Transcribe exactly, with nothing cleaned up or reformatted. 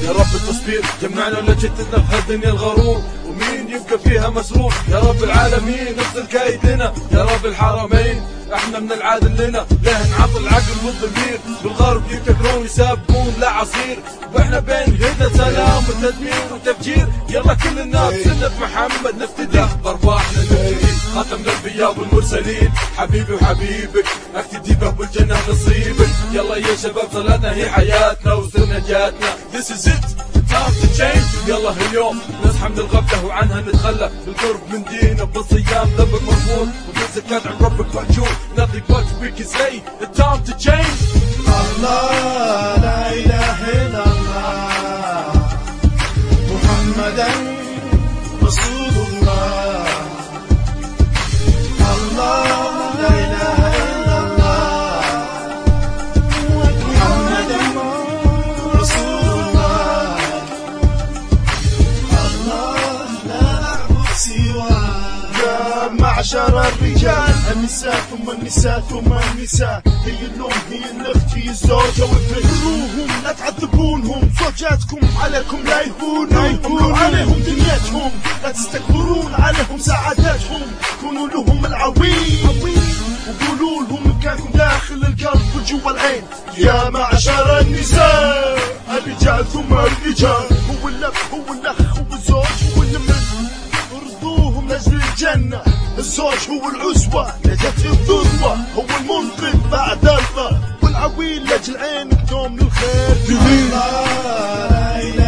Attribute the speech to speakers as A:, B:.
A: يا رب التصبير جمعنا ولا جددنا في هالدنيا الغرور، ومين يبقى فيها مسرور. يا رب العالمين افضل كايدنا، يا رب الحرمين احنا من العادل لنا. ليه نعطي العقل والضمير، بالغرب يبتكرون يسابقون لا عصير، واحنا بين هدى سلام وتدمير وتفجير. يلا كلنا بسنة محمد نفتدي، بارواحنا نفتدي خاتم الانبياء والمرسلين. حبيبي وحبيبك اقتدي به والجنة نصيبك. يلا يا شباب صلاتنا هي حياتنا وسر نجاتنا. This is it time to change. يلا اليوم نصحى من الغفلة وعنها نتخلى، بالقرب من دينه بالصيام ذنبك مرفوض، وبالزكاة عن ربك مأجور. Nothing but we can say it's time to change.
B: الله لا إله إلا الله محمدا رسول الله. الله لا إله إلا الله محمدا رسول الله. الله لا نعبد سواه. يا معشر الرجال النساء ثم النساء ثم النساء، هي الأم هي الأخت هي الزوجة والبنت. خذوهم لا تعذبونهم، زوجاتكم عليكم لا يهونوا. املوا عليهم دنيتهم لا تستكبرون عليهم سعادتهم. كونوا لهم العوين وقولوا لهم مكانكم داخل القلب وجوا العين. يا معشر النساء الرجال ثم الرجال، هو الأب هو الأخ هو الزوج هو الابن، ارضوهم لاجل الجنة. الزوج هو العسوة نجاة الذروة، هو المنقذ بعد الله، والعويل لاجل عينك دوم للخير. الله لا إله